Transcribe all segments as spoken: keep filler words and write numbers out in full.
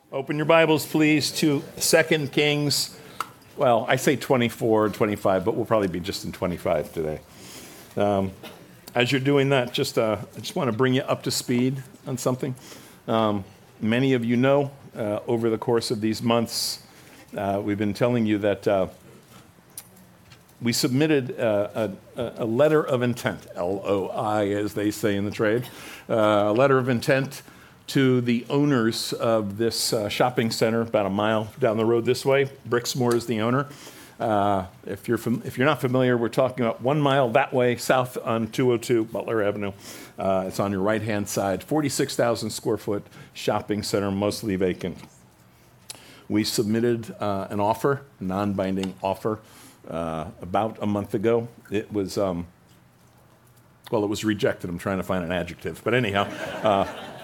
Open your Bibles, please, to Second Kings. Well, I say twenty-four, twenty-five, but we'll probably be just in twenty-five today. Um, as you're doing that, just uh, I just want to bring you up to speed on something. Um, many of you know, uh, over the course of these months, uh, we've been telling you that uh, we submitted uh, a, a letter of intent, L O I, as they say in the trade, uh, a letter of intent to the owners of this uh, shopping center about a mile down the road this way. Brixmor is the owner. Uh, if you're fam- if you're not familiar, we're talking about one mile that way, south on two oh two Butler Avenue. Uh, it's on your right-hand side, forty-six thousand square foot shopping center, mostly vacant. We submitted uh, an offer, a non-binding offer, uh, about a month ago. It was, um, well, it was rejected. I'm trying to find an adjective, but anyhow. Uh,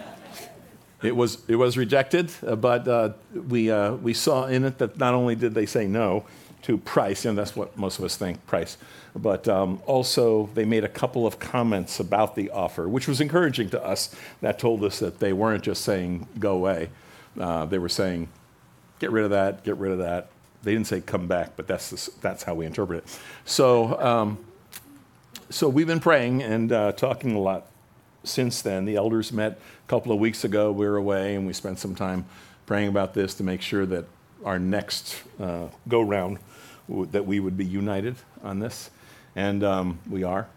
It was it was rejected, uh, but uh, we uh, we saw in it that not only did they say no to price, and that's what most of us think, price, but um, also they made a couple of comments about the offer, which was encouraging to us. That told us that they weren't just saying go away; uh, they were saying get rid of that, get rid of that. They didn't say come back, but that's the, that's how we interpret it. So um, so we've been praying and uh, talking a lot since then. The elders met a couple of weeks ago. We were away, and we spent some time praying about this to make sure that our next uh, go-round, w- that we would be united on this, and um, we are.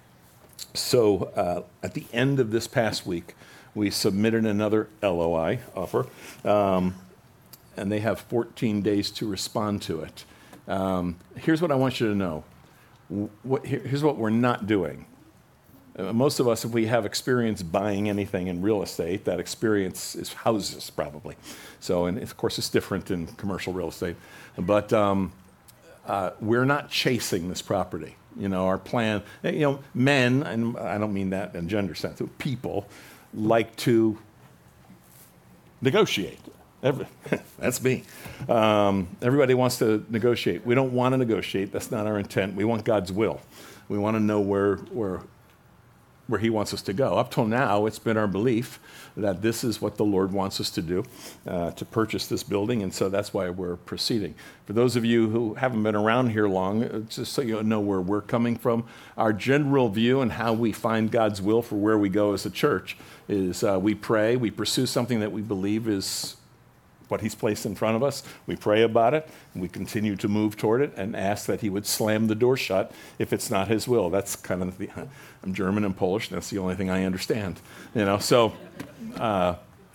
So uh, at the end of this past week, we submitted another L O I offer, um, and they have fourteen days to respond to it. Um, here's what I want you to know. What, here's what we're not doing. Uh, most of us, if we have experience buying anything in real estate, that experience is houses, probably. So, and of course, it's different in commercial real estate. But um, uh, we're not chasing this property. You know, our plan, you know, men, and I don't mean that in gender sense, people like to negotiate. Every, that's me. Um, everybody wants to negotiate. We don't want to negotiate. That's not our intent. We want God's will. We want to know where where. where he wants us to go. Up till now, it's been our belief that this is what the Lord wants us to do, uh, to purchase this building, and so that's why we're proceeding. For those of you who haven't been around here long, uh, just so you know where we're coming from, our general view and how we find God's will for where we go as a church is uh, we pray, we pursue something that we believe is what he's placed in front of us. We pray about it, and we continue to move toward it and ask that he would slam the door shut if it's not his will. That's kind of the, I'm German and Polish, and that's the only thing I understand. You know, so, uh,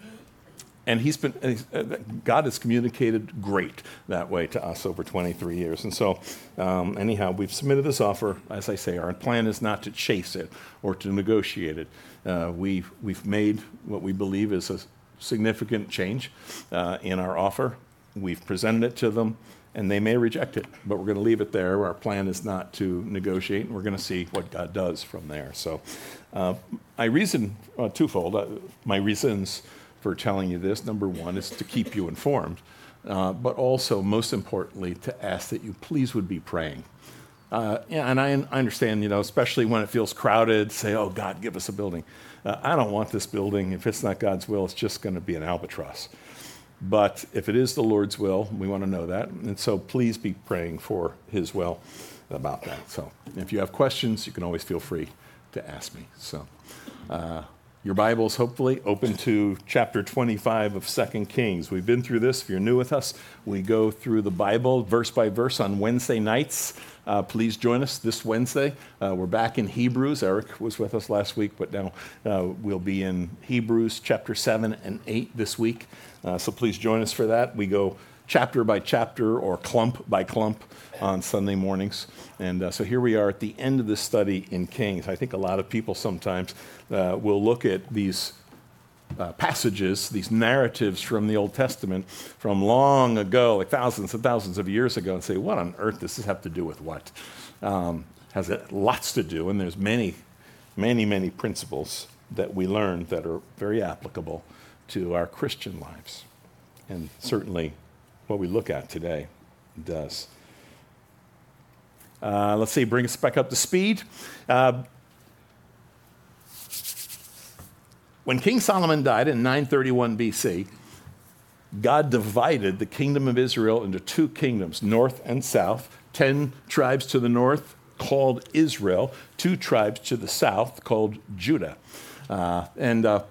and he's been, uh, God has communicated great that way to us over twenty-three years. And so, um, anyhow, we've submitted this offer. As I say, our plan is not to chase it or to negotiate it. Uh, we've, we've made what we believe is a significant change uh, in our offer. We've presented it to them, and they may reject it, but we're going to leave it there. Our plan is not to negotiate, and we're going to see what God does from there. So uh, I reason uh, twofold. Uh, my reasons for telling you this, number one, is to keep you informed, uh, but also, most importantly, to ask that you please would be praying. Uh, yeah, and I, I understand, you know, especially when it feels crowded, say, oh, God, give us a building. Uh, I don't want this building. If it's not God's will, it's just going to be an albatross. But if it is the Lord's will, we want to know that. And so please be praying for his will about that. So if you have questions, you can always feel free to ask me. So uh, your Bible's hopefully open to chapter twenty-five of Second Kings. We've been through this. If you're new with us, we go through the Bible verse by verse on Wednesday nights. Uh, please join us this Wednesday. Uh, we're back in Hebrews. Eric was with us last week, but now uh, we'll be in Hebrews chapter seven and eight this week. Uh, so please join us for that. We go chapter by chapter or clump by clump on Sunday mornings. And uh, so here we are at the end of this study in Kings. I think a lot of people sometimes uh, will look at these Uh, passages, these narratives from the Old Testament from long ago, like thousands and thousands of years ago, and say, what on earth does this have to do with what? Um, has it lots to do, and there's many, many, many principles that we learn that are very applicable to our Christian lives. And certainly what we look at today does. Uh, let's see, bring us back up to speed. Uh, When King Solomon died in nine thirty-one B C, God divided the kingdom of Israel into two kingdoms, north and south, ten tribes to the north called Israel, two tribes to the south called Judah. Uh, and uh,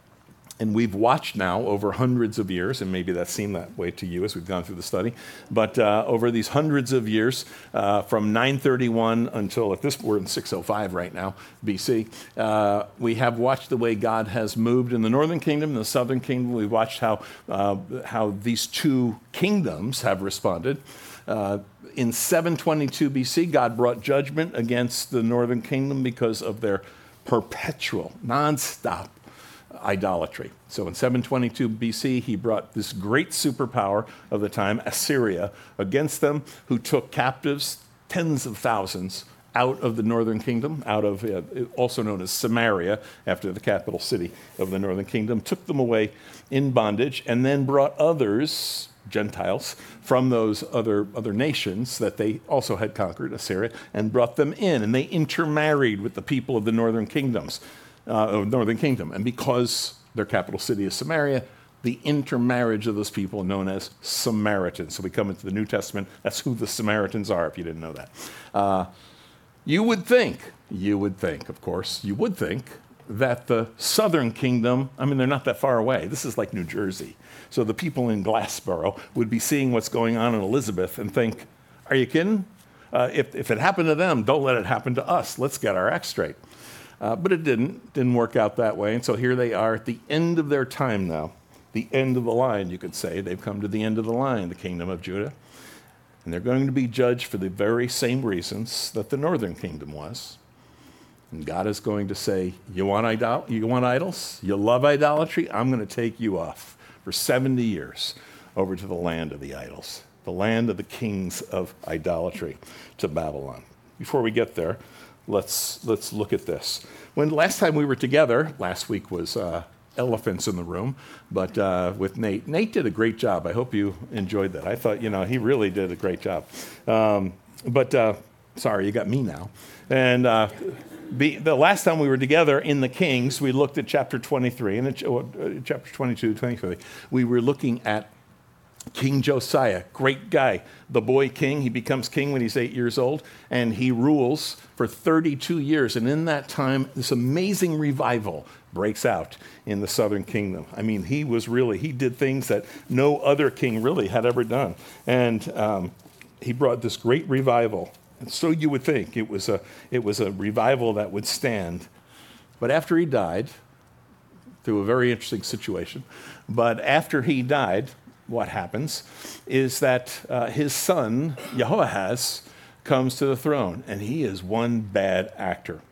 And we've watched now over hundreds of years, and maybe that seemed that way to you as we've gone through the study, but uh, over these hundreds of years, uh, from nine thirty-one until, at this, we're in six oh five right now, B C, uh, we have watched the way God has moved in the northern kingdom and the southern kingdom. We've watched how, uh, how these two kingdoms have responded. Uh, in seven twenty-two B C, God brought judgment against the northern kingdom because of their perpetual, nonstop idolatry. So in seven twenty-two B C, he brought this great superpower of the time, Assyria, against them, who took captives, tens of thousands, out of the northern kingdom, out of, uh, also known as Samaria, after the capital city of the northern kingdom, took them away in bondage, and then brought others, Gentiles, from those other, other nations that they also had conquered, Assyria, and brought them in, and they intermarried with the people of the northern kingdoms. Uh, of northern kingdom. And because their capital city is Samaria, the intermarriage of those people known as Samaritans. So we come into the New Testament, that's who the Samaritans are, if you didn't know that. Uh, you would think, you would think, of course, you would think that the southern kingdom, I mean, they're not that far away. This is like New Jersey. So the people in Glassboro would be seeing what's going on in Elizabeth and think, are you kidding? Uh, if, if it happened to them, don't let it happen to us. Let's get our act straight. Uh, but it didn't, didn't work out that way. And so here they are at the end of their time now, the end of the line, you could say. They've come to the end of the line, the kingdom of Judah. And they're going to be judged for the very same reasons that the northern kingdom was. And God is going to say, you want, idol- you want idols? You love idolatry? I'm going to take you off for seventy years over to the land of the idols, the land of the kings of idolatry, to Babylon. Before we get there, Let's let's look at this. When last time we were together, last week was uh, elephants in the room, but uh, with Nate. Nate did a great job. I hope you enjoyed that. I thought, you know, he really did a great job. Um, but uh, sorry, you got me now. And uh, the, the last time we were together in the Kings, we looked at chapter twenty-three, and in uh, chapter twenty-two, twenty-three, we were looking at King Josiah, great guy, the boy king. He becomes king when he's eight years old, and he rules for thirty-two years. And in that time, this amazing revival breaks out in the southern kingdom. I mean, he was really, he did things that no other king really had ever done. And um, he brought this great revival. And so you would think it was a, it was a revival that would stand. But after he died, through a very interesting situation, but after he died, what happens is that uh, his son, Jehoahaz, comes to the throne, and he is one bad actor.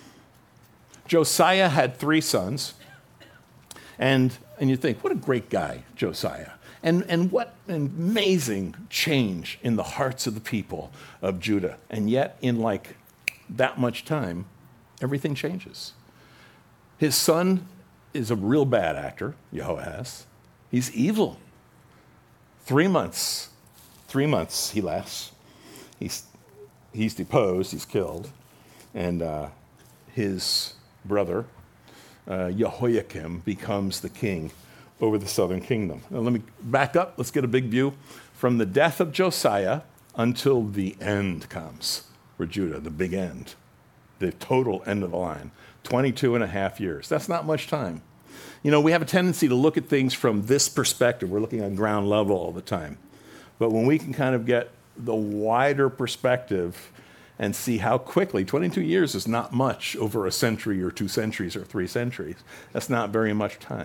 Josiah had three sons, and, and you think, what a great guy, Josiah. And, and what an amazing change in the hearts of the people of Judah. And yet, in like that much time, everything changes. His son is a real bad actor, Jehoahaz. He's evil. Three months, three months he lasts. He's, he's deposed, he's killed. And uh, his brother, uh, Jehoiakim, becomes the king over the southern kingdom. Now let me back up. Let's get a big view. From the death of Josiah until the end comes for Judah, the big end, the total end of the line, twenty-two and a half years. That's not much time. You know, we have a tendency to look at things from this perspective. We're looking on ground level all the time. But when we can kind of get the wider perspective and see how quickly, twenty-two years is not much over a century or two centuries or three centuries. That's not very much time.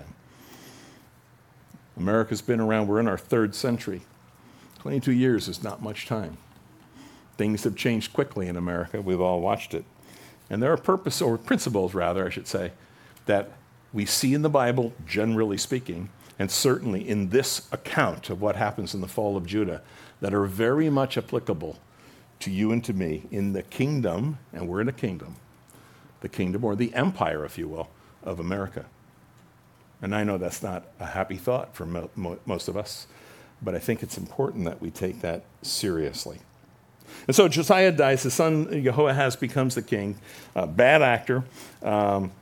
America's been around, we're in our third century. twenty-two years is not much time. Things have changed quickly in America. We've all watched it. And there are purpose, or principles rather, I should say, that we see in the Bible, generally speaking, and certainly in this account of what happens in the fall of Judah, that are very much applicable to you and to me in the kingdom, and we're in a kingdom, the kingdom, or the empire, if you will, of America. And I know that's not a happy thought for mo- mo- most of us, but I think it's important that we take that seriously. And so Josiah dies, his son Jehoahaz becomes the king, a bad actor, um,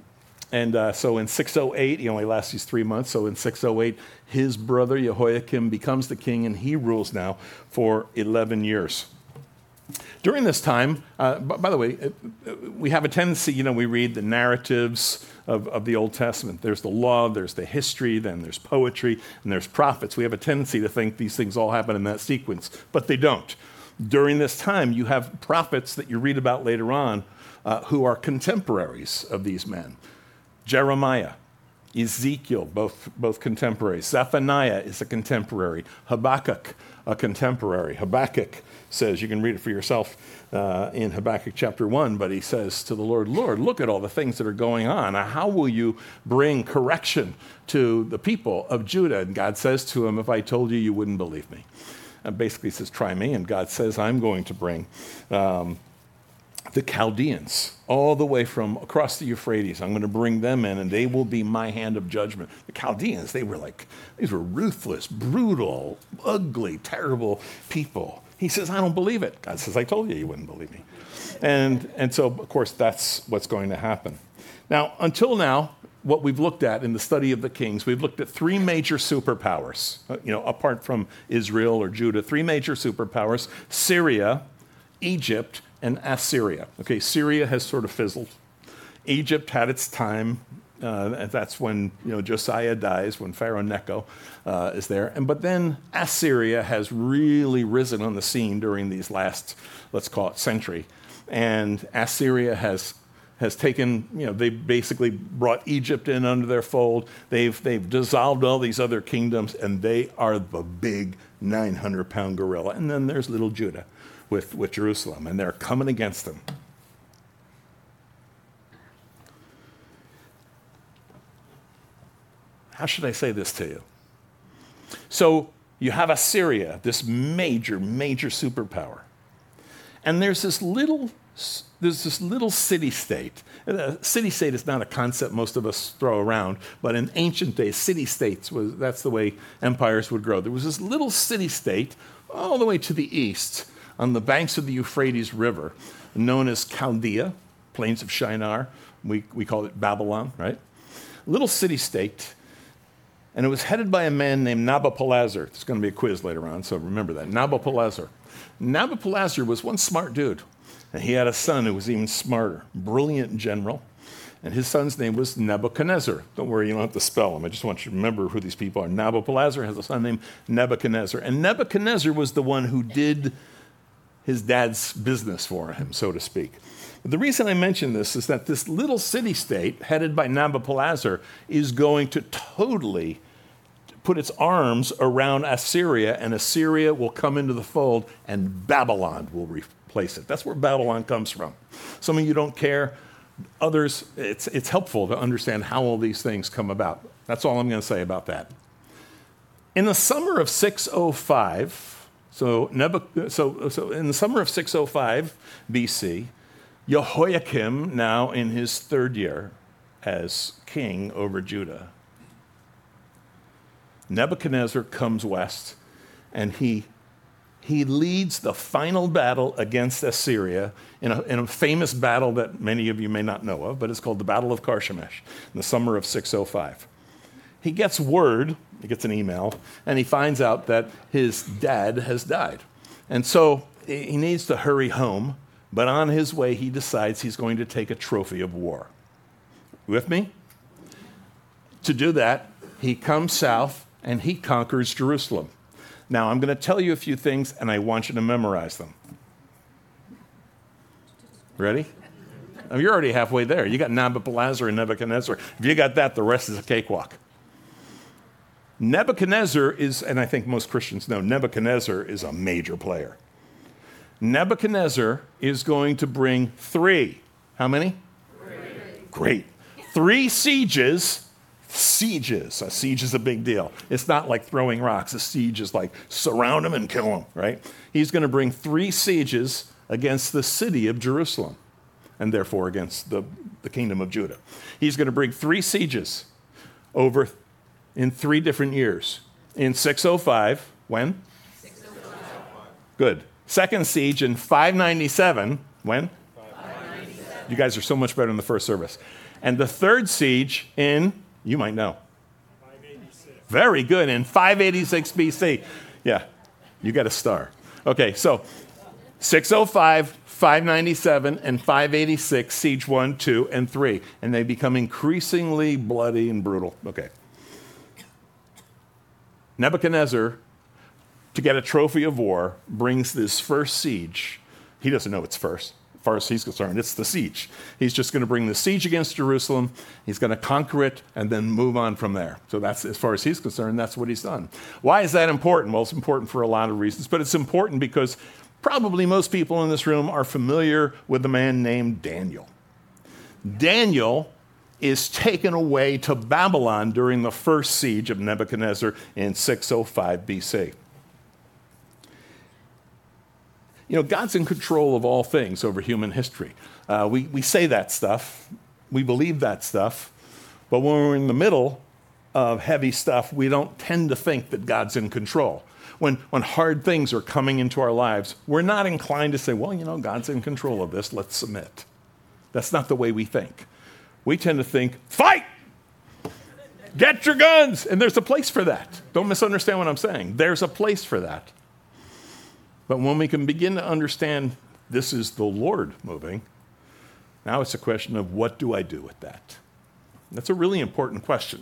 And uh, so in six oh eight, he only lasts these three months. So in six oh eight, his brother Jehoiakim becomes the king, and he rules now for eleven years. During this time, uh, by, by the way, it, it, we have a tendency, you know, we read the narratives of, of the Old Testament. There's the law, there's the history, then there's poetry, and there's prophets. We have a tendency to think these things all happen in that sequence, but they don't. During this time, you have prophets that you read about later on uh, who are contemporaries of these men. Jeremiah, Ezekiel, both, both contemporaries. Zephaniah is a contemporary. Habakkuk, a contemporary. Habakkuk says, you can read it for yourself uh, in Habakkuk chapter one, but he says to the Lord, Lord, look at all the things that are going on. How will you bring correction to the people of Judah? And God says to him, if I told you, you wouldn't believe me. And basically says, try me. And God says, I'm going to bring um, the Chaldeans all the way from across the Euphrates. I'm going to bring them in, and they will be my hand of judgment. The Chaldeans, they were like, these were ruthless, brutal, ugly, terrible people. He says, I don't believe it. God says, I told you you wouldn't believe me. And, and so, of course, that's what's going to happen. Now, until now, what we've looked at in the study of the kings, we've looked at three major superpowers, uh, you know, apart from Israel or Judah, three major superpowers: Syria, Egypt, and Assyria. Okay, Syria has sort of fizzled. Egypt had its time. Uh, and that's when, you know, Josiah dies, when Pharaoh Necho uh, is there. And but then Assyria has really risen on the scene during these last, let's call it, century. And Assyria has has taken, you know, they basically brought Egypt in under their fold. They've they've dissolved all these other kingdoms, and they are the big nine hundred pound gorilla. And then there's little Judah with, with Jerusalem, and they're coming against them. How should I say this to you? So you have Assyria, this major, major superpower. And there's this little, there's this little city-state. A city-state is not a concept most of us throw around, but in ancient days, city-states, was that's the way empires would grow. There was this little city-state all the way to the east on the banks of the Euphrates River, known as Chaldea, plains of Shinar. We, we call it Babylon, right? Little city-state. And it was headed by a man named Nabopolassar. There's going to be a quiz later on, so remember that. Nabopolassar. Nabopolassar was one smart dude, and he had a son who was even smarter, brilliant general, and his son's name was Nebuchadnezzar. Don't worry, you don't have to spell him. I just want you to remember who these people are. Nabopolassar has a son named Nebuchadnezzar, and Nebuchadnezzar was the one who did his dad's business for him, so to speak. But the reason I mention this is that this little city-state, headed by Nabopolassar, is going to totally put its arms around Assyria, and Assyria will come into the fold, and Babylon will replace it. That's where Babylon comes from. Some of you don't care. Others, it's, it's helpful to understand how all these things come about. That's all I'm going to say about that. In the summer of six oh five, so, Nebuch- so, so in the summer of six oh five B C, Jehoiakim, now in his third year as king over Judah, Nebuchadnezzar comes west, and he, he leads the final battle against Assyria in a, in a famous battle that many of you may not know of, but it's called the Battle of Carchemish in the summer of six oh five. He gets word, he gets an email, and he finds out that his dad has died. And so he needs to hurry home, but on his way, he decides he's going to take a trophy of war. With me? To do that, he comes south, and he conquers Jerusalem. Now, I'm going to tell you a few things, and I want you to memorize them. Ready? Oh, you're already halfway there. You got Nabopolassar and Nebuchadnezzar. If you got that, the rest is a cakewalk. Nebuchadnezzar is, and I think most Christians know, Nebuchadnezzar is a major player. Nebuchadnezzar is going to bring three. How many? Three. Great. Three sieges. Sieges. A siege is a big deal. It's not like throwing rocks. A siege is like surround them and kill them, right? He's going to bring three sieges against the city of Jerusalem, and therefore against the, the kingdom of Judah. He's going to bring three sieges over in three different years. In six oh five, when? six oh five. Good. Second siege in five ninety-seven, when? five ninety-seven. You guys are so much better in the first service. And the third siege in, you might know. Very good, in five eighty-six B C. Yeah, you got a star. Okay, so six oh five, five ninety-seven, and five eighty-six, siege one, two, and three. And they become increasingly bloody and brutal. Okay. Nebuchadnezzar, to get a trophy of war, brings this first siege. He doesn't know it's first. As far as he's concerned, it's the siege. He's just going to bring the siege against Jerusalem. He's going to conquer it and then move on from there. So that's, as far as he's concerned, that's what he's done. Why is that important? Well, it's important for a lot of reasons, but it's important because probably most people in this room are familiar with a man named Daniel. Daniel is taken away to Babylon during the first siege of Nebuchadnezzar in six oh five B C. You know, God's in control of all things over human history. Uh, we, we say that stuff. We believe that stuff. But when we're in the middle of heavy stuff, we don't tend to think that God's in control. When, when hard things are coming into our lives, we're not inclined to say, well, you know, God's in control of this. Let's submit. That's not the way we think. We tend to think, fight! Get your guns! And there's a place for that. Don't misunderstand what I'm saying. There's a place for that. But when we can begin to understand this is the Lord moving, now it's a question of what do I do with that? That's a really important question.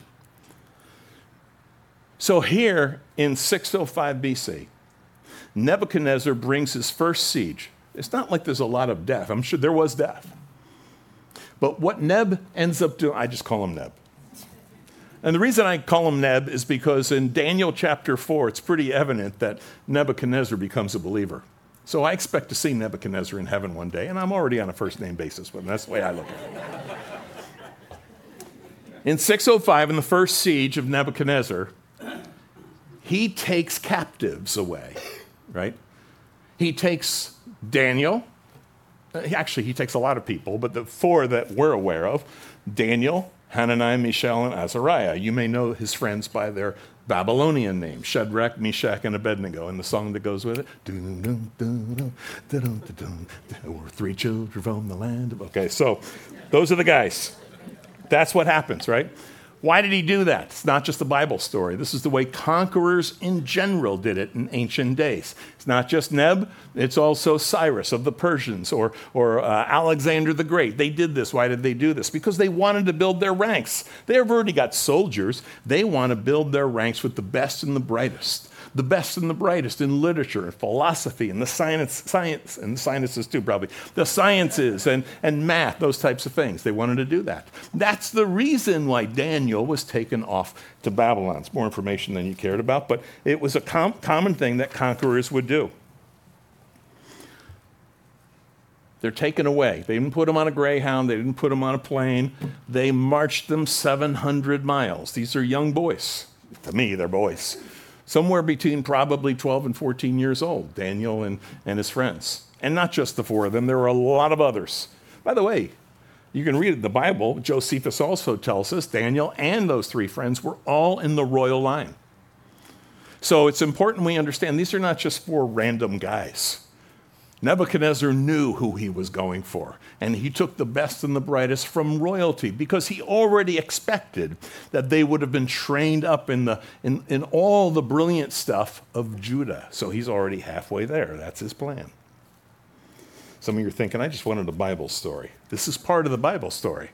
So here in six oh five B C, Nebuchadnezzar brings his first siege. It's not like there's a lot of death. I'm sure there was death. But what Neb ends up doing, I just call him Neb. And the reason I call him Neb is because in Daniel chapter four, it's pretty evident that Nebuchadnezzar becomes a believer. So I expect to see Nebuchadnezzar in heaven one day, and I'm already on a first-name basis with him. That's the way I look at it. In six oh five, in the first siege of Nebuchadnezzar, he takes captives away, right? He takes Daniel. Actually, he takes a lot of people, but the four that we're aware of, Daniel, Hananiah, Mishael, and Azariah. You may know his friends by their Babylonian names, Shadrach, Meshach, and Abednego, and the song that goes with it. There were three children from the land of... Okay, so those are the guys. That's what happens, right? Why did he do that? It's not just a Bible story. This is the way conquerors in general did it in ancient days. It's not just Neb, it's also Cyrus of the Persians or, or uh, Alexander the Great. They did this. Why did they do this? Because they wanted to build their ranks. They've already got soldiers. They want to build their ranks with the best and the brightest. The best and the brightest in literature and philosophy and the science, science and the sciences too, probably. The sciences and, and math, those types of things. They wanted to do that. That's the reason why Daniel was taken off to Babylon. It's more information than you cared about, but it was a com- common thing that conquerors would do. They're taken away. They didn't put them on a Greyhound. They didn't put them on a plane. They marched them seven hundred miles. These are young boys. To me, they're boys. Somewhere between probably twelve and fourteen years old, Daniel and, and his friends. And not just the four of them, there were a lot of others. By the way, you can read it in the Bible. Josephus also tells us Daniel and those three friends were all in the royal line. So it's important we understand these are not just four random guys. Nebuchadnezzar knew who he was going for, and he took the best and the brightest from royalty because he already expected that they would have been trained up in, the, in, in all the brilliant stuff of Judah. So he's already halfway there. That's his plan. Some of you are thinking, I just wanted a Bible story. This is part of the Bible story.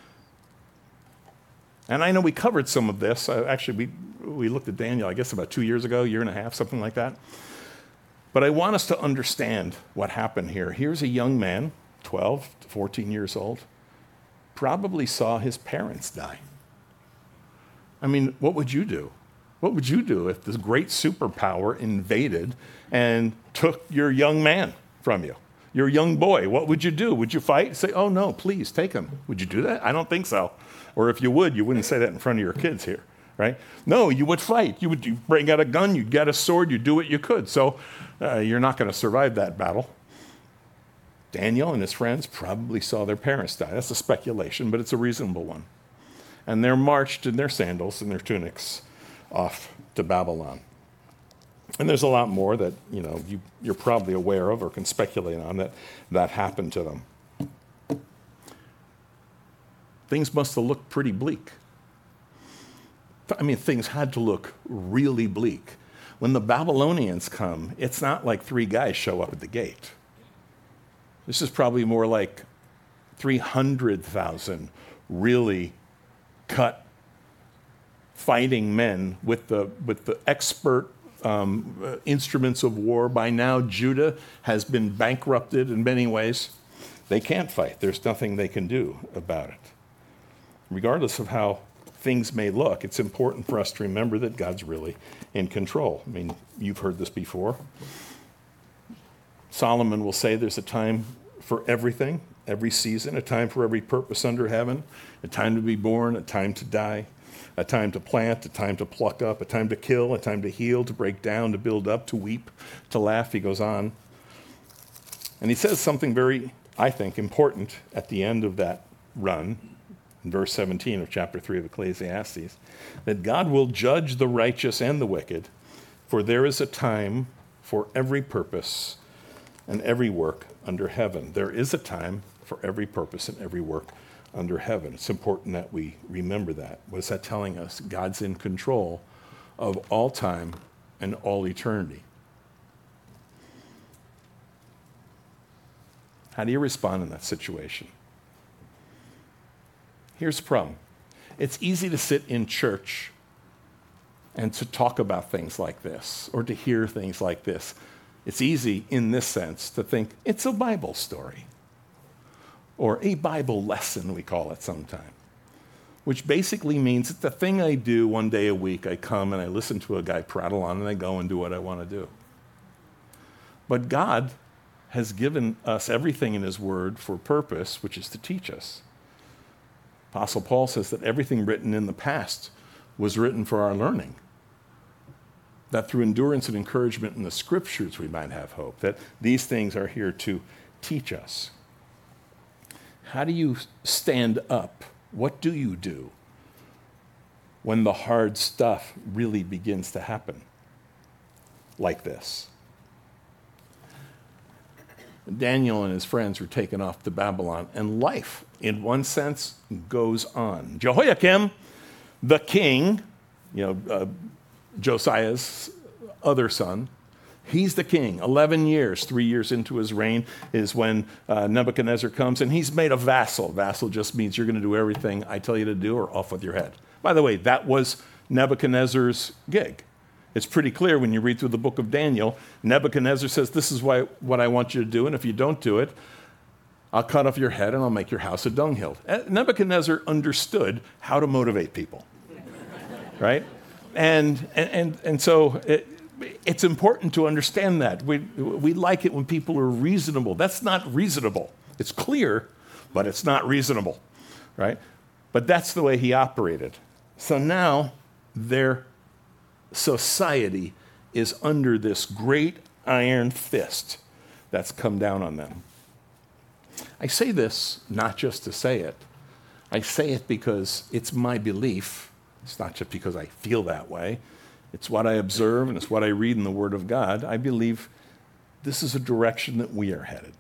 And I know we covered some of this. Uh, actually, we, we looked at Daniel, I guess, about two years ago, year and a half, something like that. But I want us to understand what happened here. Here's a young man, twelve to fourteen years old, probably saw his parents die. I mean, what would you do? What would you do if this great superpower invaded and took your young man from you, your young boy? What would you do? Would you fight? Say, oh, no, please, take him. Would you do that? I don't think so. Or if you would, you wouldn't say that in front of your kids here, right? No, you would fight. You would you'd bring out a gun. You'd get a sword. You'd do what you could. So uh, you're not going to survive that battle. Daniel and his friends probably saw their parents die. That's a speculation, but it's a reasonable one. And they're marched in their sandals and their tunics off to Babylon. And there's a lot more that, you know, you, you're probably aware of or can speculate on that that happened to them. things must have looked pretty bleak. I mean, things had to look really bleak. When the Babylonians come, it's not like three guys show up at the gate. This is probably more like three hundred thousand really cut fighting men with the, with the expert um, uh, instruments of war. By now, Judah has been bankrupted in many ways. They can't fight. There's nothing they can do about it. Regardless of how things may look, it's important for us to remember that God's really in control. I mean, you've heard this before. Solomon will say there's a time for everything, every season, a time for every purpose under heaven, a time to be born, a time to die, a time to plant, a time to pluck up, a time to kill, a time to heal, to break down, to build up, to weep, to laugh. He goes on. And he says something very, I think, important at the end of that run, in verse seventeen of chapter three of Ecclesiastes, that God will judge the righteous and the wicked, for there is a time for every purpose and every work under heaven. There is a time for every purpose and every work under heaven. It's important that we remember that. What is that telling us? God's in control of all time and all eternity. How do you respond in that situation? Here's the problem. It's easy to sit in church and to talk about things like this or to hear things like this. It's easy in this sense to think it's a Bible story or a Bible lesson, we call it sometimes, which basically means that the thing I do one day a week, I come and I listen to a guy prattle on and I go and do what I want to do. But God has given us everything in his word for a purpose, which is to teach us. Apostle Paul says that everything written in the past was written for our learning, that through endurance and encouragement in the scriptures we might have hope, that these things are here to teach us. How do you stand up? What do you do when the hard stuff really begins to happen like this? Daniel and his friends were taken off to Babylon, and life, in one sense, goes on. Jehoiakim, the king, you know, uh, Josiah's other son, he's the king. Eleven years, three years into his reign is when uh, Nebuchadnezzar comes, and he's made a vassal. Vassal just means you're going to do everything I tell you to do or off with your head. By the way, that was Nebuchadnezzar's gig. It's pretty clear when you read through the book of Daniel. Nebuchadnezzar says, this is why, what I want you to do, and if you don't do it, I'll cut off your head and I'll make your house a dunghill. Nebuchadnezzar understood how to motivate people, right? And, and, and, and so it, it's important to understand that. We, we like it when people are reasonable. That's not reasonable. It's clear, but it's not reasonable, right? But that's the way he operated. So now they're society is under this great iron fist that's come down on them. I say this not just to say it. I say it because it's my belief. It's not just because I feel that way. It's what I observe and it's what I read in the Word of God. I believe this is a direction that we are headed.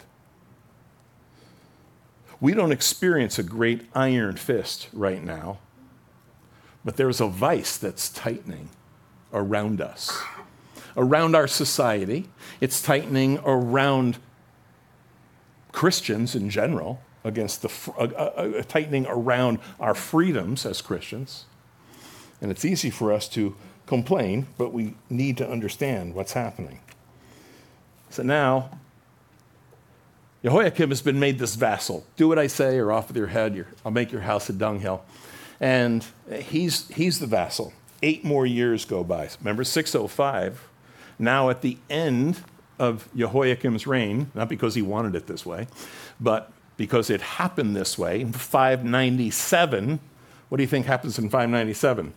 We don't experience a great iron fist right now, but there's a vice that's tightening around us, around our society. It's tightening around Christians in general, against the uh, uh, tightening around our freedoms as Christians. And it's easy for us to complain, but we need to understand what's happening. So now, Jehoiakim has been made this vassal. Do what I say or off with your head. You're, I'll make your house a dunghill. And he's, he's the vassal. Eight more years go by. Remember, six oh five, now at the end of Jehoiakim's reign, not because he wanted it this way, but because it happened this way, in five ninety-seven, what do you think happens in five ninety-seven?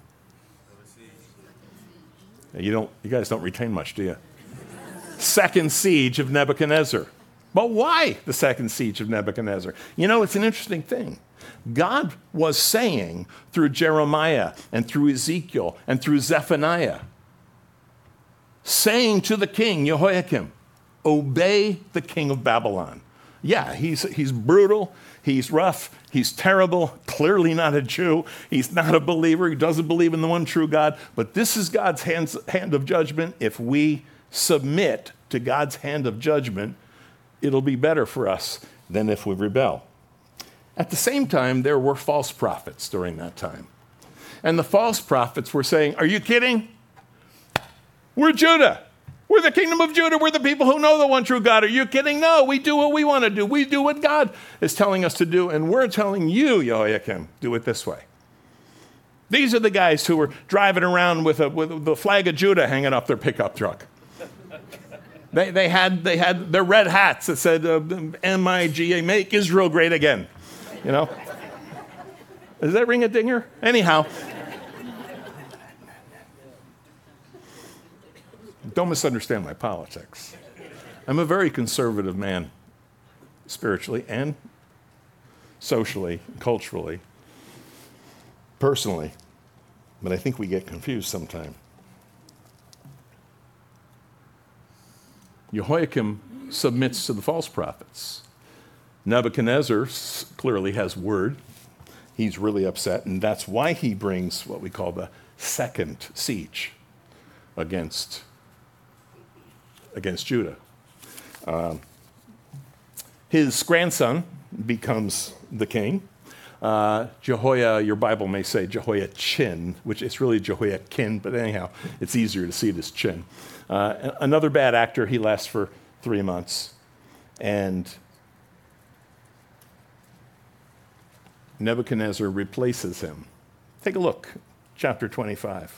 You don't, you guys don't retain much, do you? Second siege of Nebuchadnezzar. But why the second siege of Nebuchadnezzar? You know, it's an interesting thing. God was saying through Jeremiah and through Ezekiel and through Zephaniah, saying to the king, Jehoiakim, obey the king of Babylon. Yeah, he's, he's brutal. He's rough. He's terrible. Clearly not a Jew. He's not a believer. He doesn't believe in the one true God. But this is God's hands, hand of judgment. If we submit to God's hand of judgment, it'll be better for us than if we rebel. At the same time, there were false prophets during that time. And the false prophets were saying, are you kidding? We're Judah. We're the kingdom of Judah. We're the people who know the one true God. Are you kidding? No, we do what we want to do. We do what God is telling us to do. And we're telling you, Jehoiakim, do it this way. These are the guys who were driving around with, a, with the flag of Judah hanging off their pickup truck. They, they, had, they had their red hats that said, uh, M I G A, make Israel great again. You know? Does that ring a dinger? Anyhow. Don't misunderstand my politics. I'm a very conservative man, spiritually and socially, culturally, personally. But I think we get confused sometimes. Jehoiakim submits to the false prophets. Nebuchadnezzar clearly has word. He's really upset, and that's why he brings what we call the second siege against, against Judah. Um, his grandson becomes the king. Uh, Jehoiah, your Bible may say Jehoiachin, which it's really Jehoiakim, but anyhow, it's easier to see it as chin. Uh, another bad actor, he lasts for three months. And Nebuchadnezzar replaces him. Take a look, chapter twenty-five.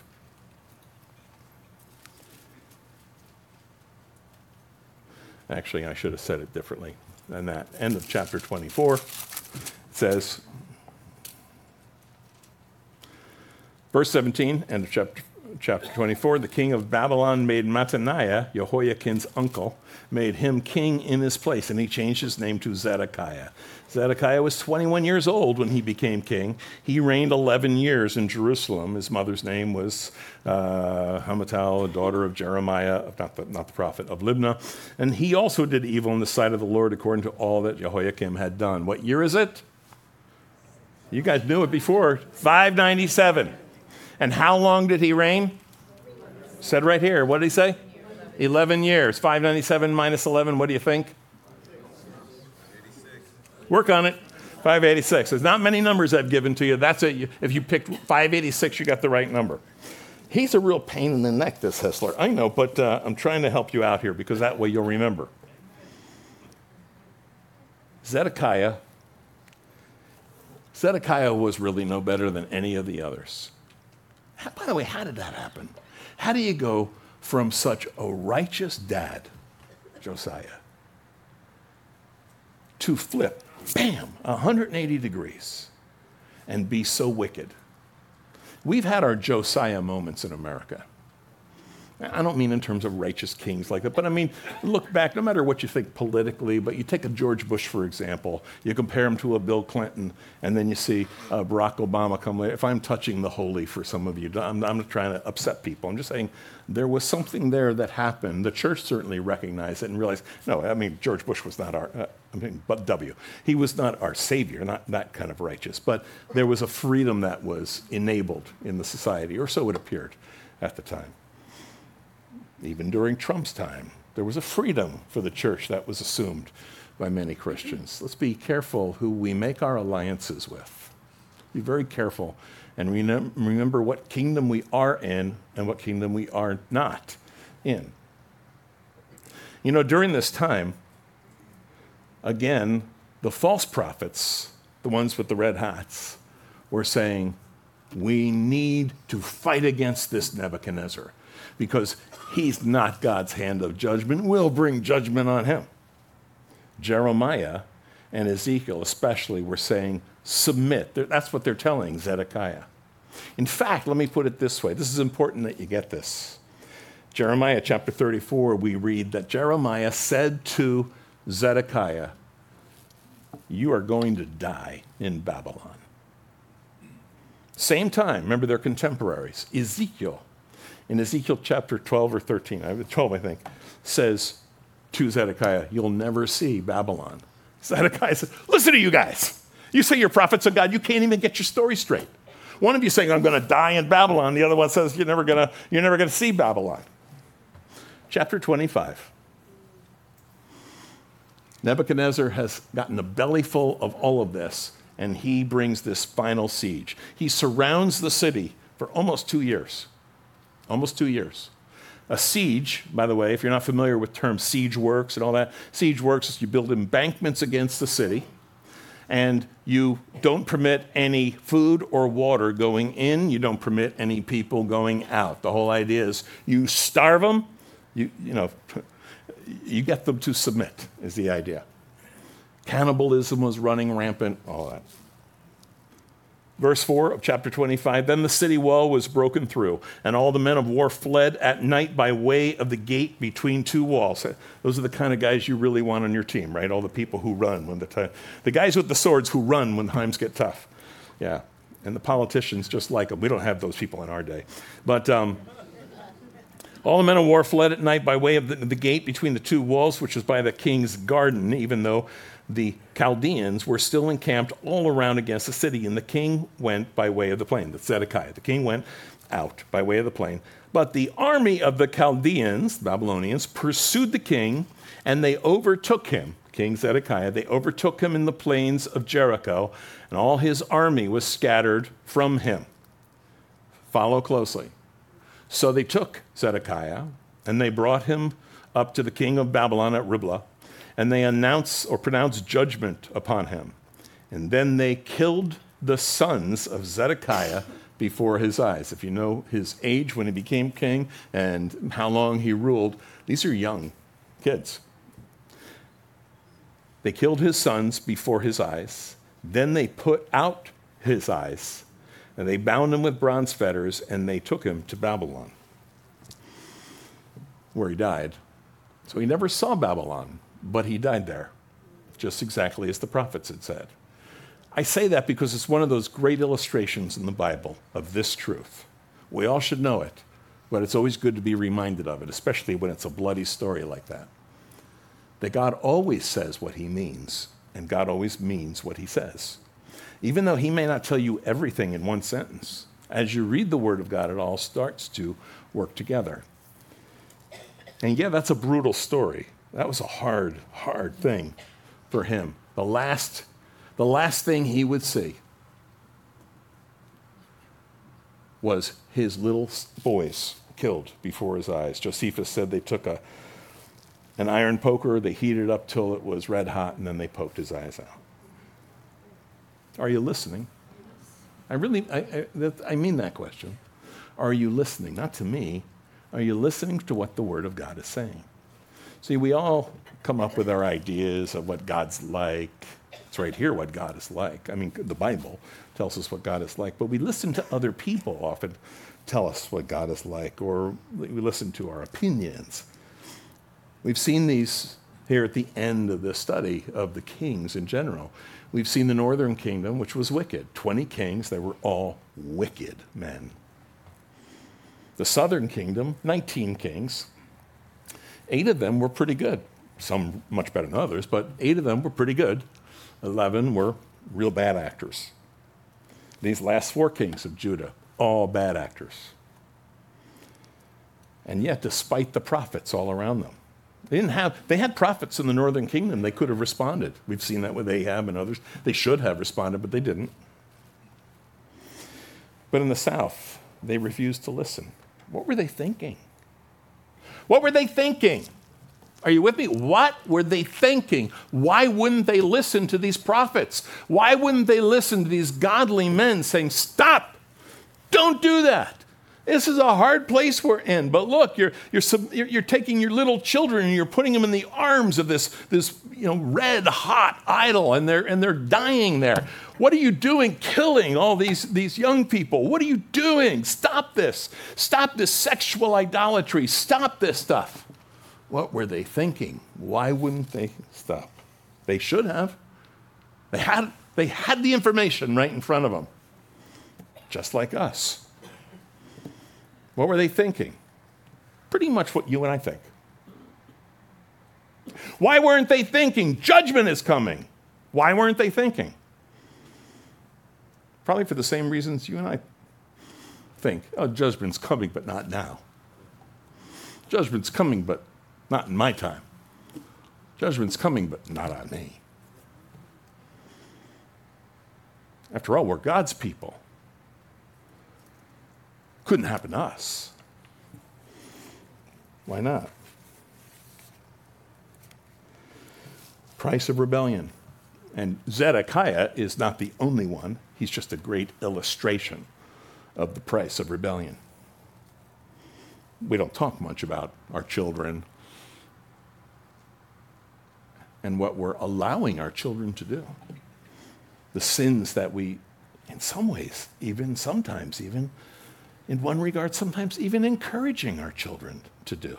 Actually, I should have said it differently than that. End of chapter twenty-four. It says, verse seventeen, end of chapter, chapter twenty-four, the king of Babylon made Mattaniah, Jehoiakim's uncle, made him king in his place, and he changed his name to Zedekiah. Zedekiah was twenty-one years old when he became king. He reigned eleven years in Jerusalem. His mother's name was uh, Hamutal, daughter of Jeremiah, not the, not the prophet, of Libnah. And he also did evil in the sight of the Lord according to all that Jehoiakim had done. What year is it? You guys knew it before. five ninety-seven. And how long did he reign? Said right here. What did he say? eleven years. five ninety-seven minus eleven, what do you think? Work on it. five eighty-six. There's not many numbers I've given to you. That's it. If you picked five eighty-six, you got the right number. He's a real pain in the neck, this Hessler. I know, but uh, I'm trying to help you out here because that way you'll remember. Zedekiah. Zedekiah was really no better than any of the others. How, by the way, how did that happen? How do you go from such a righteous dad, Josiah, to flip, bam, one hundred eighty degrees and be so wicked? We've had our Josiah moments in America. I don't mean in terms of righteous kings like that, but I mean, look back, no matter what you think politically, but you take a George Bush, for example, you compare him to a Bill Clinton, and then you see uh, Barack Obama come later. If I'm touching the holy for some of you, I'm, I'm not trying to upset people. I'm just saying there was something there that happened. The church certainly recognized it and realized, no, I mean, George Bush was not our, uh, I mean, but W. He was not our savior, not that kind of righteous, but there was a freedom that was enabled in the society, or so it appeared at the time. Even during Trump's time, there was a freedom for the church that was assumed by many Christians. Let's be careful who we make our alliances with. Be very careful and remember what kingdom we are in and what kingdom we are not in. You know, during this time, again, the false prophets, the ones with the red hats, were saying, we need to fight against this Nebuchadnezzar because he's not God's hand of judgment. We'll bring judgment on him. Jeremiah and Ezekiel especially were saying, submit. That's what they're telling Zedekiah. In fact, let me put it this way. This is important that you get this. Jeremiah chapter thirty-four, we read that Jeremiah said to Zedekiah, you are going to die in Babylon. Same time, remember they're contemporaries. Ezekiel, in Ezekiel chapter twelve or thirteen, twelve I think, says to Zedekiah, you'll never see Babylon. Zedekiah said, listen to you guys. You say you're prophets of God. You can't even get your story straight. One of you saying, I'm going to die in Babylon. The other one says, you're never going to, you're never going to see Babylon. Chapter twenty-five. Nebuchadnezzar has gotten a belly full of all of this, and he brings this final siege. He surrounds the city for almost two years. Almost two years. A siege, by the way, if you're not familiar with terms siege works and all that, siege works is you build embankments against the city, and you don't permit any food or water going in. You don't permit any people going out. The whole idea is you starve them, you, you know, you get them to submit, is the idea. Cannibalism was running rampant, all that. Verse four of chapter twenty-five, then the city wall was broken through, and all the men of war fled at night by way of the gate between two walls. Those are the kind of guys you really want on your team, right? All the people who run when the time, the guys with the swords who run when times get tough. Yeah, and the politicians just like them. We don't have those people in our day. But um, all the men of war fled at night by way of the, the gate between the two walls, which was by the king's garden, even though the Chaldeans were still encamped all around against the city, and the king went by way of the plain. That's Zedekiah. The king went out by way of the plain. But the army of the Chaldeans, the Babylonians, pursued the king, and they overtook him, King Zedekiah. They overtook him in the plains of Jericho, and all his army was scattered from him. Follow closely. So they took Zedekiah, and they brought him up to the king of Babylon at Riblah, and they announced or pronounced judgment upon him. And then they killed the sons of Zedekiah before his eyes. If you know his age when he became king and how long he ruled, these are young kids. They killed his sons before his eyes. Then they put out his eyes, and they bound him with bronze fetters, and they took him to Babylon, where he died. So he never saw Babylon, but he died there, just exactly as the prophets had said. I say that because it's one of those great illustrations in the Bible of this truth. We all should know it, but it's always good to be reminded of it, especially when it's a bloody story like that. That God always says what he means, and God always means what he says. Even though he may not tell you everything in one sentence, as you read the Word of God, it all starts to work together. And yeah, that's a brutal story. That was a hard, hard thing for him. The last, the last thing he would see was his little boys killed before his eyes. Josephus said they took a, an iron poker, they heated it up till it was red hot, and then they poked his eyes out. Are you listening? I really, I, I, that, I mean that question. Are you listening? Not to me. Are you listening to what the Word of God is saying? See, we all come up with our ideas of what God's like. It's right here what God is like. I mean, the Bible tells us what God is like, but we listen to other people often tell us what God is like, or we listen to our opinions. We've seen these here at the end of the study of the kings in general. We've seen the northern kingdom, which was wicked. twenty kings, they were all wicked men. The southern kingdom, nineteen kings. Eight of them were pretty good. Some much better than others, but eight of them were pretty good. Eleven were real bad actors. These last four kings of Judah, all bad actors. And yet, despite the prophets all around them, they didn't have, they had prophets in the northern kingdom. They could have responded. We've seen that with Ahab and others. They should have responded, but they didn't. But in the south, they refused to listen. What were they thinking? What were they thinking? Are you with me? What were they thinking? Why wouldn't they listen to these prophets? Why wouldn't they listen to these godly men saying, stop, don't do that. This is a hard place we're in. But look, you're, you're, you're, you're taking your little children and you're putting them in the arms of this, this you know, red hot idol, and they're, and they're dying there. What are you doing killing all these, these young people? What are you doing? Stop this. Stop this sexual idolatry. Stop this stuff. What were they thinking? Why wouldn't they stop? They should have. They had, they had the information right in front of them, just like us. What were they thinking? Pretty much what you and I think. Why weren't they thinking judgment is coming? Why weren't they thinking? Probably for the same reasons you and I think. Oh, judgment's coming, but not now. Judgment's coming, but not in my time. Judgment's coming, but not on me. After all, we're God's people. Couldn't happen to us. Why not? Price of rebellion. And Zedekiah is not the only one. He's just a great illustration of the price of rebellion. We don't talk much about our children and what we're allowing our children to do. The sins that we, in some ways, even sometimes, even in one regard, sometimes even encouraging our children to do.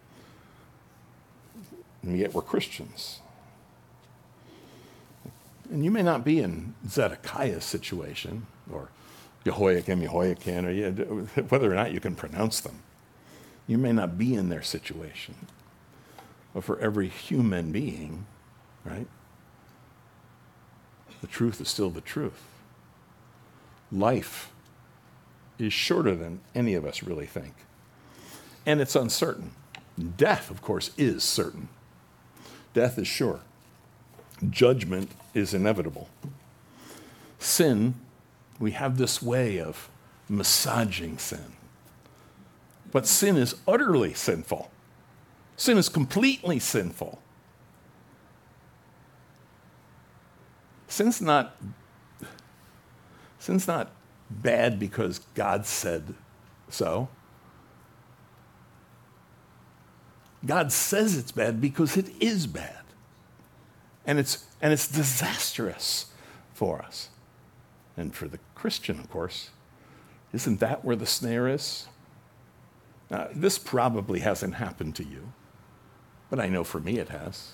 And yet we're Christians. And you may not be in Zedekiah's situation, or Jehoiakim, Jehoiakim, or whether or not you can pronounce them. You may not be in their situation. But for every human being, right, the truth is still the truth. Life is shorter than any of us really think. And it's uncertain. Death, of course, is certain. Death is sure. Judgment is inevitable. Sin, we have this way of massaging sin. But sin is utterly sinful. Sin is completely sinful. Sin's not, sin's not bad because God said so. God says it's bad because it is bad. And it's, and it's disastrous for us. And for the Christian, of course, isn't that where the snare is? Now, this probably hasn't happened to you, but I know for me it has.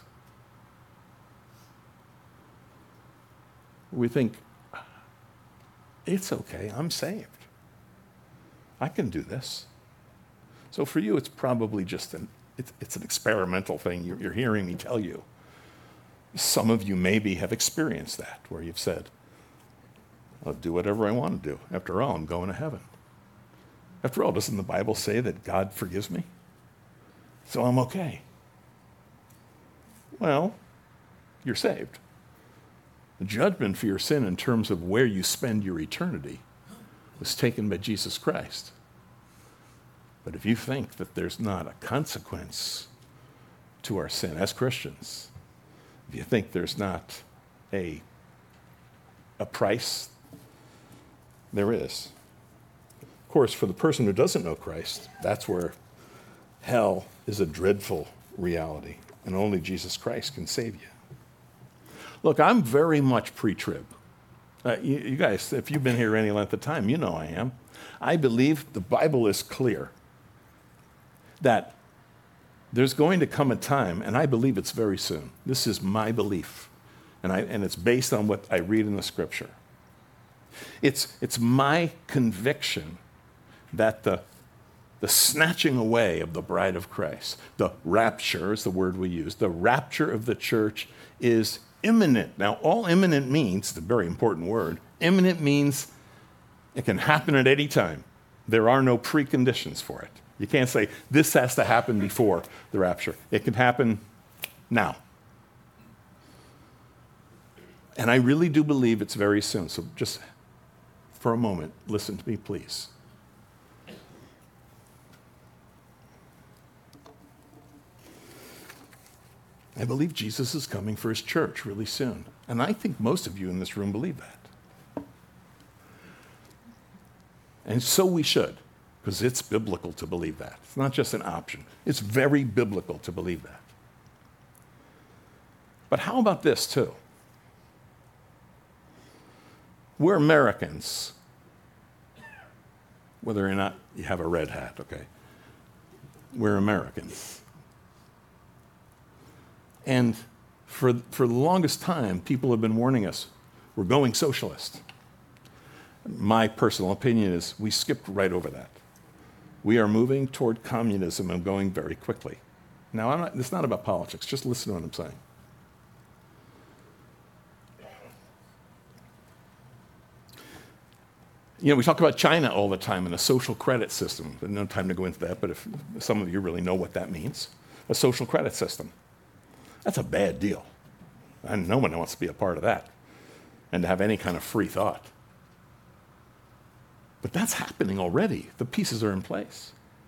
We think, it's okay, I'm saved. I can do this. So for you, it's probably just an, it's, it's an experimental thing you're, you're hearing me tell you. Some of you maybe have experienced that, where you've said, I'll do whatever I want to do. After all, I'm going to heaven. After all, doesn't the Bible say that God forgives me? So I'm okay. Well, you're saved. The judgment for your sin in terms of where you spend your eternity was taken by Jesus Christ. But if you think that there's not a consequence to our sin as Christians, if you think there's not a, a price, there is. Of course, for the person who doesn't know Christ, that's where hell is a dreadful reality, and only Jesus Christ can save you. Look, I'm very much pre-trib. Uh, you, you guys, if you've been here any length of time, you know I am. I believe the Bible is clear that there's going to come a time, and I believe it's very soon. This is my belief, and, I, and it's based on what I read in the Scripture. It's, it's my conviction that the, the snatching away of the bride of Christ, the rapture is the word we use, the rapture of the church is imminent. Now, all imminent means, it's a very important word, imminent means it can happen at any time. There are no preconditions for it. You can't say, this has to happen before the rapture. It can happen now. And I really do believe it's very soon. So just for a moment, listen to me, please. I believe Jesus is coming for his church really soon. And I think most of you in this room believe that. And so we should, because it's biblical to believe that. It's not just an option. It's very biblical to believe that. But how about this, too? We're Americans, whether or not you have a red hat, okay? We're Americans. And for, for the longest time, people have been warning us, we're going socialist. My personal opinion is we skipped right over that. We are moving toward communism and going very quickly. Now, I'm not, it's not about politics. Just listen to what I'm saying. You know, we talk about China all the time and a social credit system. There's no time to go into that, but if some of you really know what that means, a social credit system. That's a bad deal. And no one wants to be a part of that and to have any kind of free thought. But that's happening already. The pieces are in place.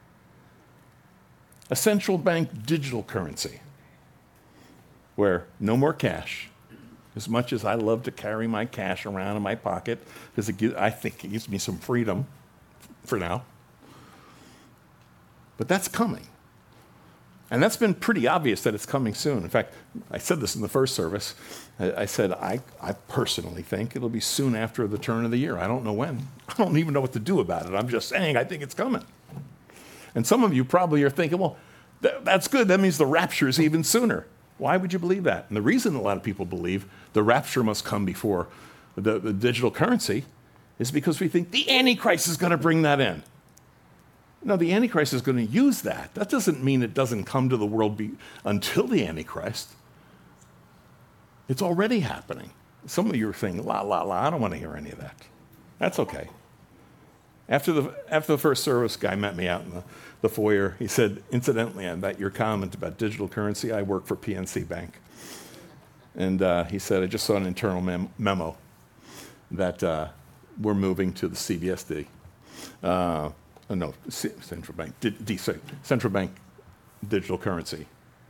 A central bank digital currency where no more cash. As much as I love to carry my cash around in my pocket, because I think it gives me some freedom for now. But that's coming. And that's been pretty obvious that it's coming soon. In fact, I said this in the first service. I, I said, I, I personally think it'll be soon after the turn of the year. I don't know when. I don't even know what to do about it. I'm just saying I think it's coming. And some of you probably are thinking, well, th- that's good. That means the rapture is even sooner. Why would you believe that? And the reason a lot of people believe the rapture must come before the, the digital currency is because we think the Antichrist is going to bring that in. No, the Antichrist is going to use that. That doesn't mean it doesn't come to the world be, until the Antichrist. It's already happening. Some of you are thinking, la, la, la, I don't want to hear any of that. That's okay. After the, after the first service, guy met me out in the, the foyer. He said, incidentally, on that your comment about digital currency, I work for P N C Bank. And uh, he said, I just saw an internal mem- memo that uh, we're moving to the C B S D. Uh, oh, no, C- central bank, D- D- sorry, central bank digital currency.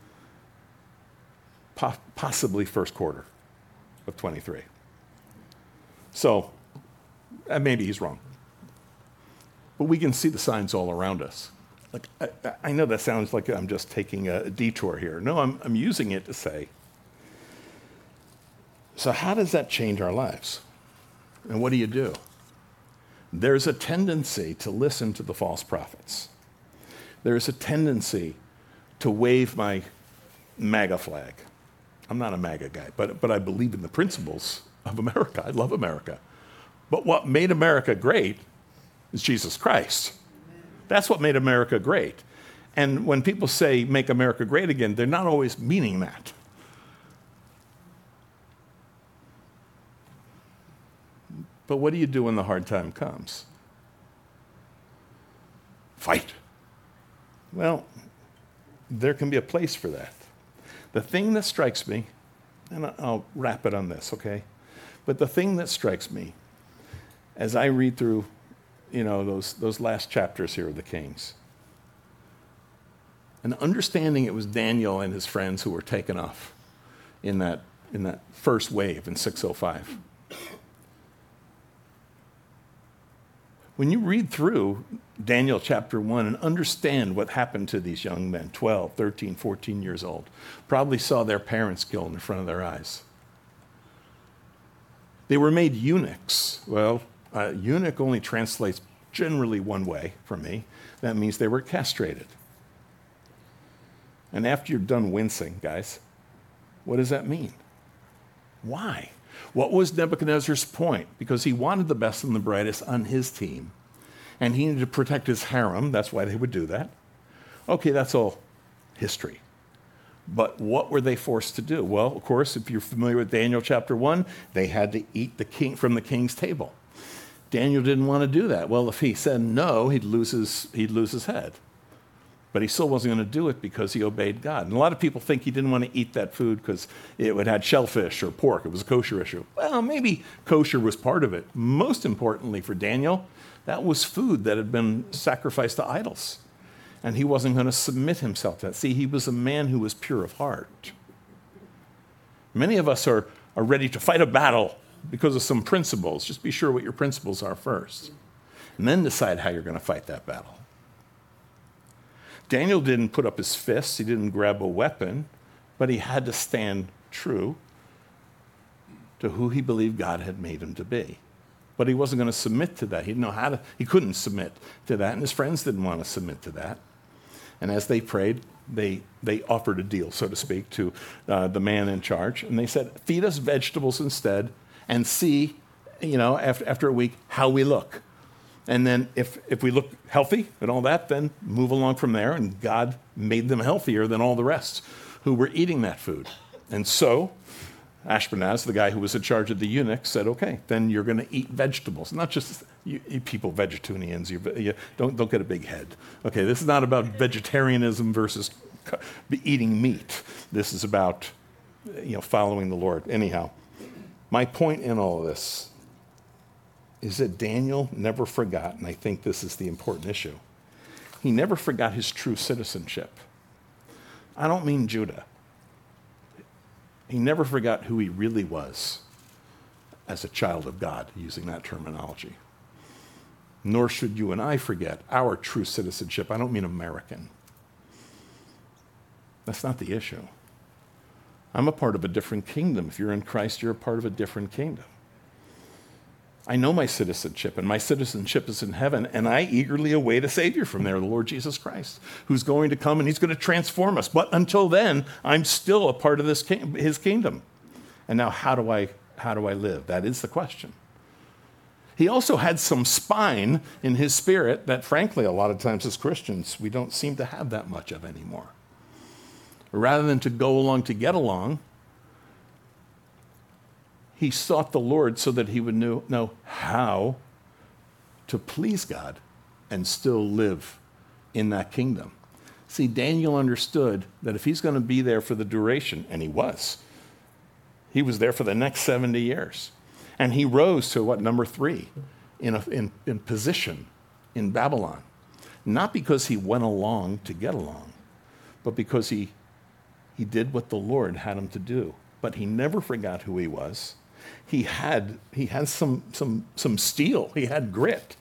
Po- possibly first quarter of twenty-three. So, uh, maybe he's wrong. But we can see the signs all around us. Like, I, I know that sounds like I'm just taking a detour here. No, I'm, I'm using it to say, so how does that change our lives? And what do you do? There's a tendency to listen to the false prophets. There's a tendency to wave my MAGA flag. I'm not a MAGA guy, but, but I believe in the principles of America. I love America. But what made America great is Jesus Christ. That's what made America great. And when people say make America great again, they're not always meaning that. But what do you do when the hard time comes? Fight. Well, there can be a place for that. The thing that strikes me, and I'll wrap it on this, okay? But the thing that strikes me as I read through you know, those, those last chapters here of the Kings. And understanding it was Daniel and his friends who were taken off in that, in that first wave in six oh five. When you read through Daniel chapter one and understand what happened to these young men, twelve, thirteen, fourteen years old, probably saw their parents killed in front of their eyes. They were made eunuchs. Well, Uh, eunuch only translates generally one way for me. That means they were castrated. And after you're done wincing, guys, what does that mean? Why? What was Nebuchadnezzar's point? Because he wanted the best and the brightest on his team. And he needed to protect his harem. That's why they would do that. Okay, that's all history. But what were they forced to do? Well, of course, if you're familiar with Daniel chapter one, they had to eat the king from the king's table. Daniel didn't want to do that. Well, if he said no, he'd lose his, he'd lose his head. But he still wasn't going to do it because he obeyed God. And a lot of people think he didn't want to eat that food because it would had shellfish or pork. It was a kosher issue. Well, maybe kosher was part of it. Most importantly for Daniel, that was food that had been sacrificed to idols. And he wasn't going to submit himself to that. See, he was a man who was pure of heart. Many of us are, are ready to fight a battle because of some principles. Just be sure what your principles are first. And then decide how you're going to fight that battle. Daniel didn't put up his fists. He didn't grab a weapon. But he had to stand true to who he believed God had made him to be. But he wasn't going to submit to that. He didn't know how to. He couldn't submit to that. And his friends didn't want to submit to that. And as they prayed, they, they offered a deal, so to speak, to uh, the man in charge. And they said, feed us vegetables instead, and see, you know, after, after a week, how we look. And then if, if we look healthy and all that, then move along from there. And God made them healthier than all the rest who were eating that food. And so Ashpenaz, the guy who was in charge of the eunuchs, said, okay, then you're going to eat vegetables. Not just you, you people, vegetarians, you, you, don't, don't get a big head. Okay, this is not about vegetarianism versus eating meat. This is about, you know, following the Lord. Anyhow, my point in all of this is that Daniel never forgot, and I think this is the important issue, he never forgot his true citizenship. I don't mean Judah. He never forgot who he really was as a child of God, using that terminology. Nor should you and I forget our true citizenship. I don't mean American. That's not the issue. I'm a part of a different kingdom. If you're in Christ, you're a part of a different kingdom. I know my citizenship, and my citizenship is in heaven, and I eagerly await a Savior from there, the Lord Jesus Christ, who's going to come and he's going to transform us. But until then, I'm still a part of this king, his kingdom. And now how do I how do I live? That is the question. He also had some spine in his spirit that, frankly, a lot of times as Christians, we don't seem to have that much of anymore. Rather than to go along to get along, he sought the Lord so that he would know, know how to please God and still live in that kingdom. See, Daniel understood that if he's going to be there for the duration, and he was, he was there for the next seventy years. And he rose to, what, number three in, a, in, in position in Babylon. Not because he went along to get along, but because he, he did what the Lord had him to do. But he never forgot who he was. He had, he had some, some, some steel. He had grit.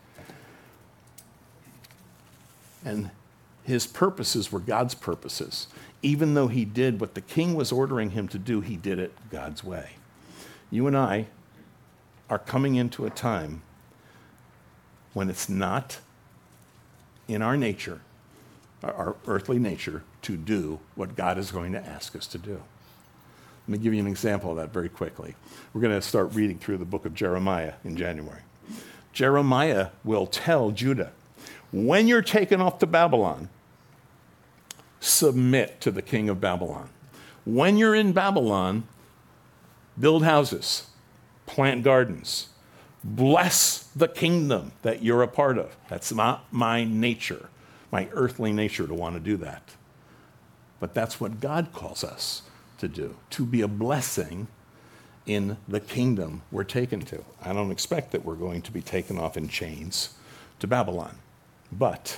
And his purposes were God's purposes. Even though he did what the king was ordering him to do, he did it God's way. You and I are coming into a time when it's not in our nature, our earthly nature, to do what God is going to ask us to do. Let me give you an example of that very quickly. We're going to start reading through the book of Jeremiah in January. Jeremiah will tell Judah, when you're taken off to Babylon, submit to the king of Babylon. When you're in Babylon, build houses, plant gardens, bless the kingdom that you're a part of. That's not my nature, my earthly nature to want to do that. But that's what God calls us to do, to be a blessing in the kingdom we're taken to. I don't expect that we're going to be taken off in chains to Babylon, but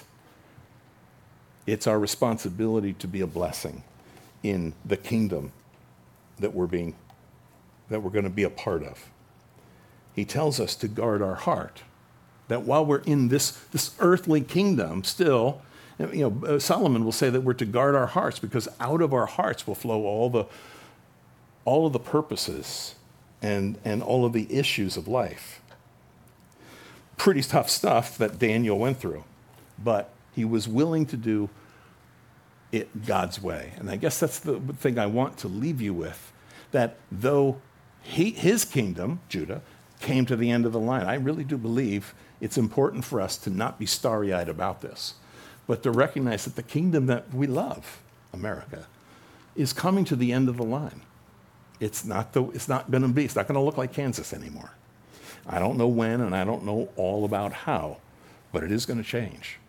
it's our responsibility to be a blessing in the kingdom that we're being, that we're going to be a part of. He tells us to guard our heart, that while we're in this, this earthly kingdom still, you know, Solomon will say that we're to guard our hearts because out of our hearts will flow all the, all of the purposes and, and all of the issues of life. Pretty tough stuff that Daniel went through, but he was willing to do it God's way. And I guess that's the thing I want to leave you with, that though he, his kingdom, Judah, came to the end of the line, I really do believe it's important for us to not be starry-eyed about this, but to recognize that the kingdom that we love, America, is coming to the end of the line. It's not, the, it's not going to be, it's not going to look like Kansas anymore. I don't know when, and I don't know all about how, but it is going to change.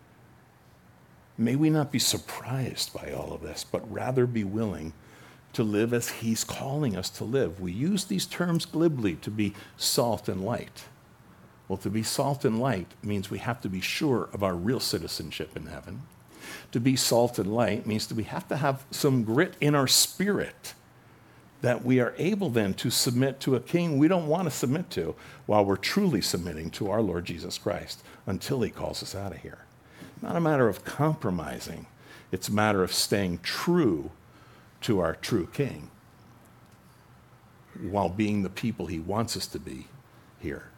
May we not be surprised by all of this, but rather be willing to live as he's calling us to live. We use these terms glibly, to be salt and light. Well, to be salt and light means we have to be sure of our real citizenship in heaven. To be salt and light means that we have to have some grit in our spirit that we are able then to submit to a king we don't want to submit to while we're truly submitting to our Lord Jesus Christ until he calls us out of here. Not a matter of compromising. It's a matter of staying true to our true king while being the people he wants us to be here.